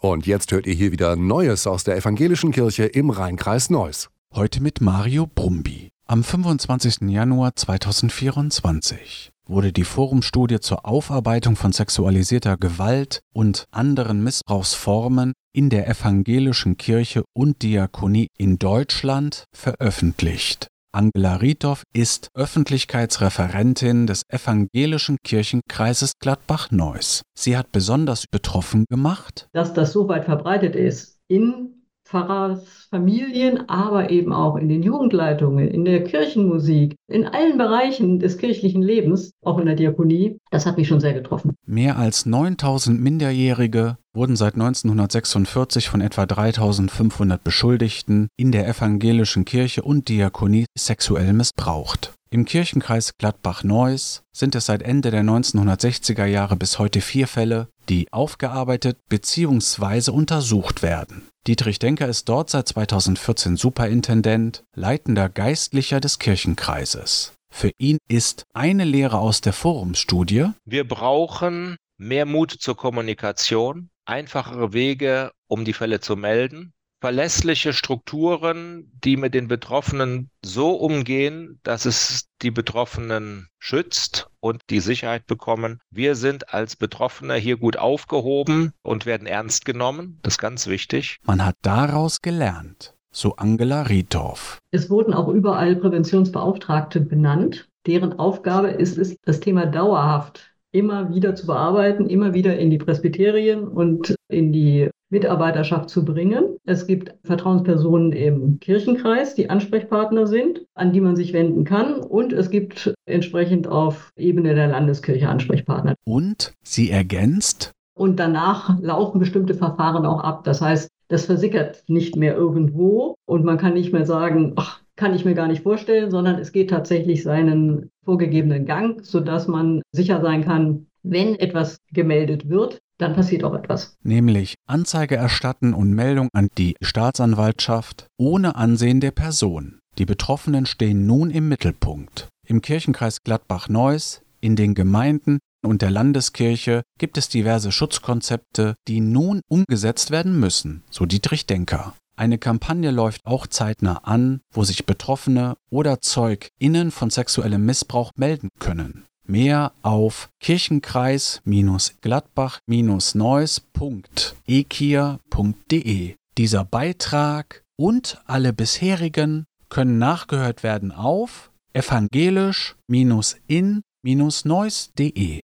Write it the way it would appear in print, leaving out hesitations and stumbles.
Und jetzt hört ihr hier wieder Neues aus der Evangelischen Kirche im Rheinkreis Neuss. Heute mit Mario Brumby. Am 25. Januar 2024 wurde die Forumstudie zur Aufarbeitung von sexualisierter Gewalt und anderen Missbrauchsformen in der Evangelischen Kirche und Diakonie in Deutschland veröffentlicht. Angela Riedhoff ist Öffentlichkeitsreferentin des Evangelischen Kirchenkreises Gladbach-Neuss. Sie hat besonders betroffen gemacht, dass das so weit verbreitet ist in Pfarrersfamilien, aber eben auch in den Jugendleitungen, in der Kirchenmusik, in allen Bereichen des kirchlichen Lebens, auch in der Diakonie. Das hat mich schon sehr getroffen. Mehr als 9000 Minderjährige wurden seit 1946 von etwa 3500 Beschuldigten in der Evangelischen Kirche und Diakonie sexuell missbraucht. Im Kirchenkreis Gladbach-Neuss sind es seit Ende der 1960er Jahre bis heute 4 Fälle, die aufgearbeitet bzw. untersucht werden. Dietrich Denker ist dort seit 2014 Superintendent, leitender Geistlicher des Kirchenkreises. Für ihn ist eine Lehre aus der Forumstudie: Wir brauchen mehr Mut zur Kommunikation, einfachere Wege, um die Fälle zu melden, verlässliche Strukturen, die mit den Betroffenen so umgehen, dass es die Betroffenen schützt und die Sicherheit bekommen. Wir sind als Betroffene hier gut aufgehoben und werden ernst genommen. Das ist ganz wichtig. Man hat daraus gelernt, so Angela Riedhoff. Es wurden auch überall Präventionsbeauftragte benannt. Deren Aufgabe ist es, das Thema dauerhaft immer wieder zu bearbeiten, immer wieder in die Presbyterien und in die Mitarbeiterschaft zu bringen. Es gibt Vertrauenspersonen im Kirchenkreis, die Ansprechpartner sind, an die man sich wenden kann. Und es gibt entsprechend auf Ebene der Landeskirche Ansprechpartner. Und sie ergänzt: Und danach laufen bestimmte Verfahren auch ab. Das heißt, das versickert nicht mehr irgendwo und man kann nicht mehr sagen, ach, kann ich mir gar nicht vorstellen, sondern es geht tatsächlich seinen vorgegebenen Gang, sodass man sicher sein kann, wenn etwas gemeldet wird, dann passiert auch etwas. Nämlich Anzeige erstatten und Meldung an die Staatsanwaltschaft ohne Ansehen der Person. Die Betroffenen stehen nun im Mittelpunkt. Im Kirchenkreis Gladbach-Neuss, in den Gemeinden und der Landeskirche gibt es diverse Schutzkonzepte, die nun umgesetzt werden müssen, so Dietrich Denker. Eine Kampagne läuft auch zeitnah an, wo sich Betroffene oder ZeugInnen von sexuellem Missbrauch melden können. Mehr auf kirchenkreis-gladbach-neuss.ekia.de. Dieser Beitrag und alle bisherigen können nachgehört werden auf evangelisch-in-neuss.de.